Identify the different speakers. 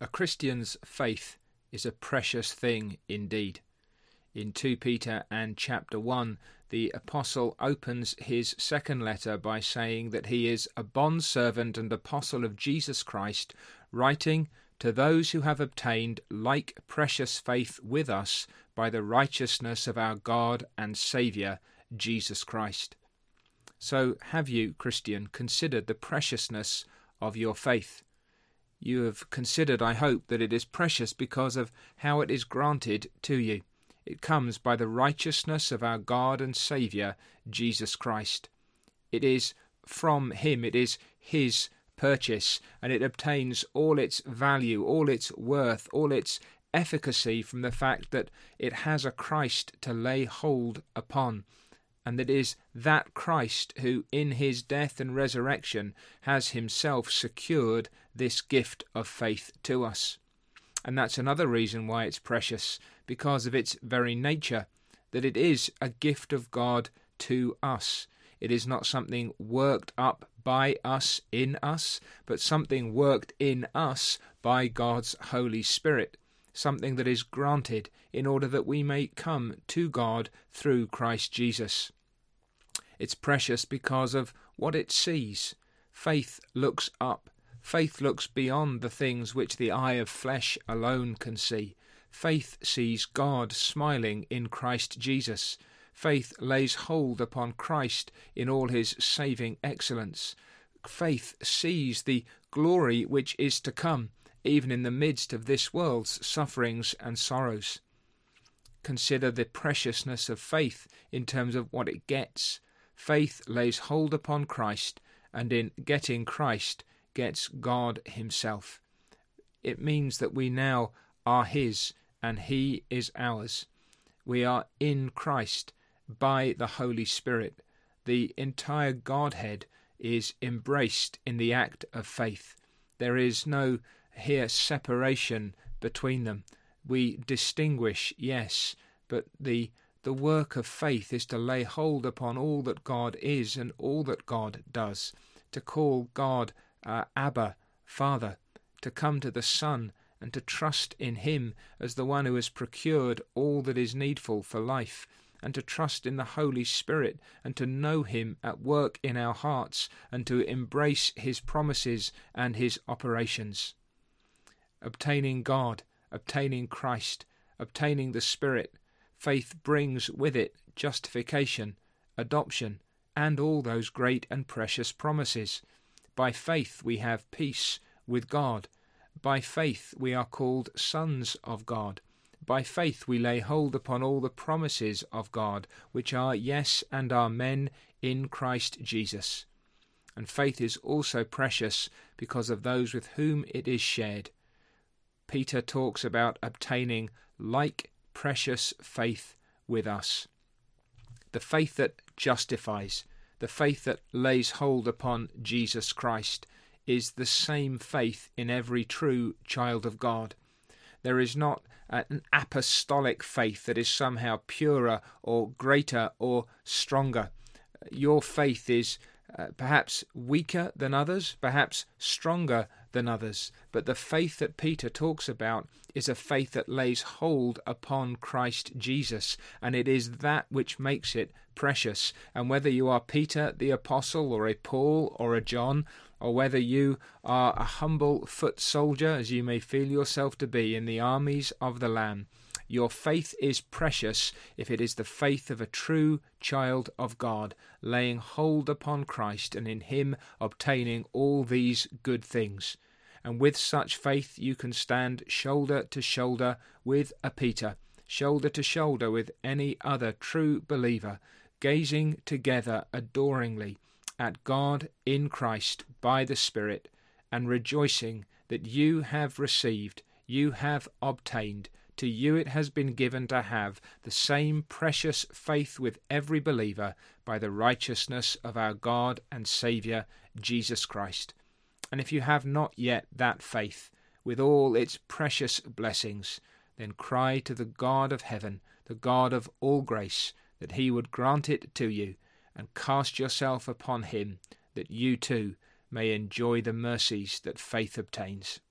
Speaker 1: A Christian's faith is a precious thing indeed. In 2 Peter and chapter 1, the apostle opens his second letter by saying that he is a bondservant and apostle of Jesus Christ, writing to those who have obtained like precious faith with us by the righteousness of our God and Saviour, Jesus Christ. So have you, Christian, considered the preciousness of your faith? You have considered, I hope, that it is precious because of how it is granted to you. It comes by the righteousness of our God and Saviour, Jesus Christ. It is from him, it is his purchase, and it obtains all its value, all its worth, all its efficacy from the fact that it has a Christ to lay hold upon, and that is that Christ who in his death and resurrection has himself secured this gift of faith to us. And that's another reason why it's precious, because of its very nature, that it is a gift of God to us. It is not something worked up by us, in us, but something worked in us by God's Holy Spirit, something that is granted in order that we may come to God through Christ Jesus. It's precious because of what it sees. Faith looks up. Faith looks beyond the things which the eye of flesh alone can see. Faith sees God smiling in Christ Jesus. Faith lays hold upon Christ in all his saving excellence. Faith sees the glory which is to come, even in the midst of this world's sufferings and sorrows. Consider the preciousness of faith in terms of what it gets. Faith lays hold upon Christ, and in getting Christ, gets God himself. It means that we now are his, and he is ours. We are in Christ by the Holy Spirit. The entire Godhead is embraced in the act of faith. There is no here separation between them. We distinguish, yes, but the work of faith is to lay hold upon all that God is and all that God does, to call God Abba, Father, to come to the Son and to trust in him as the one who has procured all that is needful for life, and to trust in the Holy Spirit and to know him at work in our hearts and to embrace his promises and his operations. Obtaining God, obtaining Christ, obtaining the Spirit, faith brings with it justification, adoption, and all those great and precious promises. By faith we have peace with God. By faith we are called sons of God. By faith we lay hold upon all the promises of God, which are yes and amen in Christ Jesus. And faith is also precious because of those with whom it is shared. Peter talks about obtaining like precious faith with us. The faith that justifies, the faith that lays hold upon Jesus Christ, is the same faith in every true child of God. There is not an apostolic faith that is somehow purer or greater or stronger. Your faith is perhaps weaker than others, perhaps stronger than others, but the faith that Peter talks about is a faith that lays hold upon Christ Jesus, and it is that which makes it precious. And whether you are Peter the apostle or a Paul or a John, or whether you are a humble foot soldier, as you may feel yourself to be in the armies of the Lamb, your faith is precious if it is the faith of a true child of God, laying hold upon Christ and in him obtaining all these good things. And with such faith you can stand shoulder to shoulder with a Peter, shoulder to shoulder with any other true believer, gazing together adoringly at God in Christ by the Spirit, and rejoicing that you have received, you have obtained, to you it has been given to have the same precious faith with every believer by the righteousness of our God and Saviour, Jesus Christ. And if you have not yet that faith, with all its precious blessings, then cry to the God of heaven, the God of all grace, that he would grant it to you, and cast yourself upon him, that you too may enjoy the mercies that faith obtains.